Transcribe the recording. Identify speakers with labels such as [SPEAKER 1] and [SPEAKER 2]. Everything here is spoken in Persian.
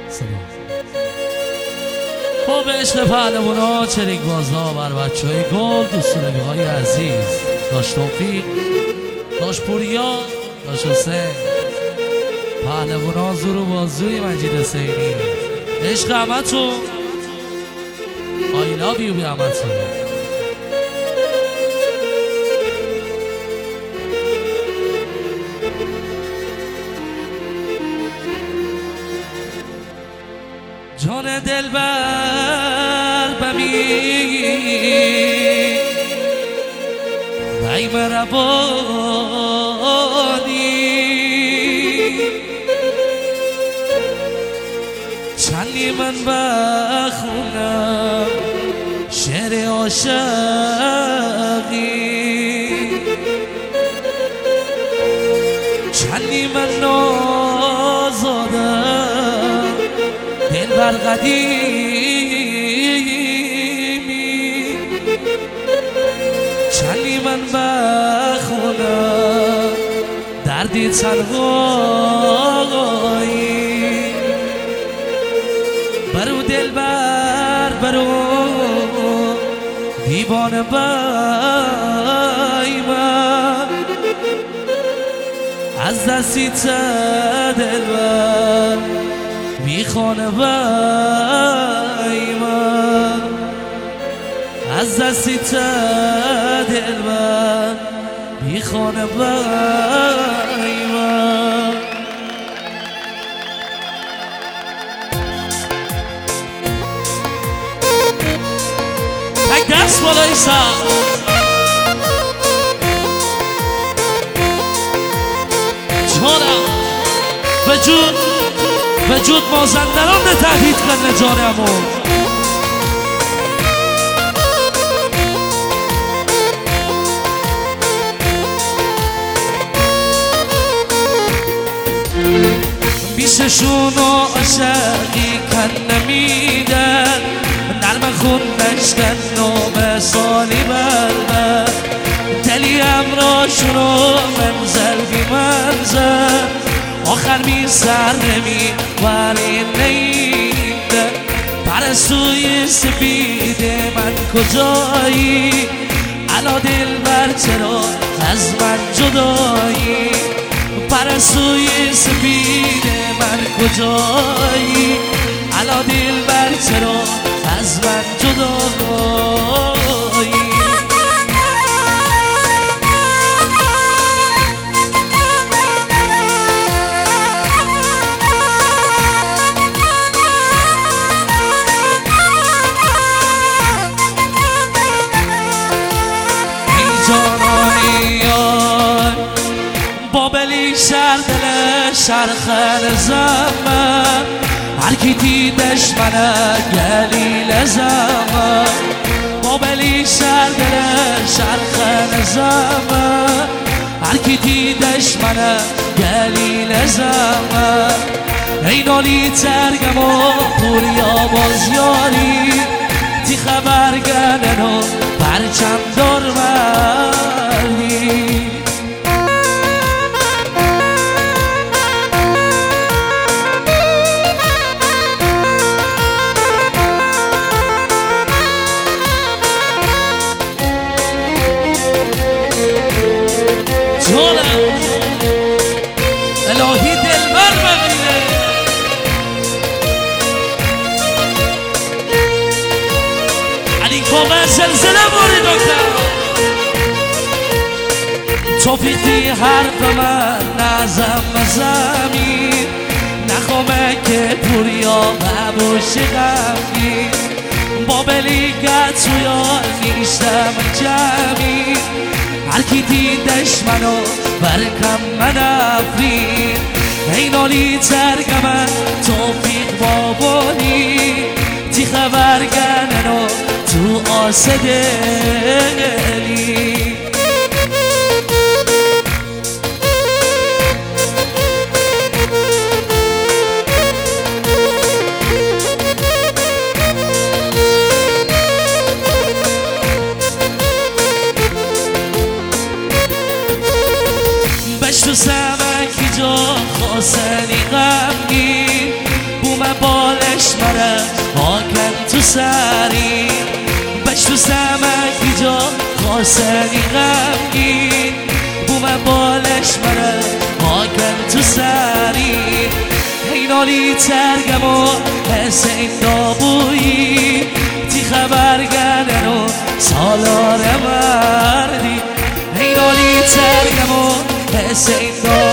[SPEAKER 1] با به عشق پهلوانا چریک بازها بر بچه های گل دوستانگی های عزیز داشت توفیق داشت پوریا داشت حسین پهلوانا زور و بازوی مجید حسینی عشق همتون I love you بی همتون جان دلبر ببین وی مربانی چندی من بخونم شعر عاشقی چندی من نازادم دلبر قدیمی چندی من بخونم دردی تنهایی برو دلبر برو دیوانه بای من از دستیت دلبر بیخانه بای من از دستیت دلبر بیخانه بای من یک دست بالای سر جانم به جود مازندران ده تهدید کنه جانمون بیششون عاشقی کن نمیدن نرم خون نشکن نوم سالی بربر دلی امراشونو منزل بی منزل آخر می سر نمی ولی نیده پرستوی سپید من کجایی علا دلبر چرا از من جدایی پرستوی سپید من کجایی علا دلبر چرا از من جدایی بابلی شر دل شرخن زمان هر کی دیدش منه گلیل زمان بابلی شر دل شرخن زمان هر کی دیدش منه گلیل زمان اینالی ترگم و پوریا بازیاری تی خبر گنن و پرچم دار مردی الهی دلبر ببینه علی کومه زلزله موری دکتر توفیقی حرف من نزم زمین نخوامه که پوریا ببوشی غمی بابلی گتویا نیشتم جمعی هر کی دیدش منو برکم من افرین اینالی ترگمه توفیق بابانی تی خبر گننو تو آسدلی تو سمکی جا خواستنی غمگی بومه بالش مره واکن تو سری بش تو زمکی جا خاسنی غمگین بوم بالش مره واکن تو سری اینالی ترگم و حسین دابویی تی خبر گردن و سالار مردی اینالی ترگم و حسین دابویی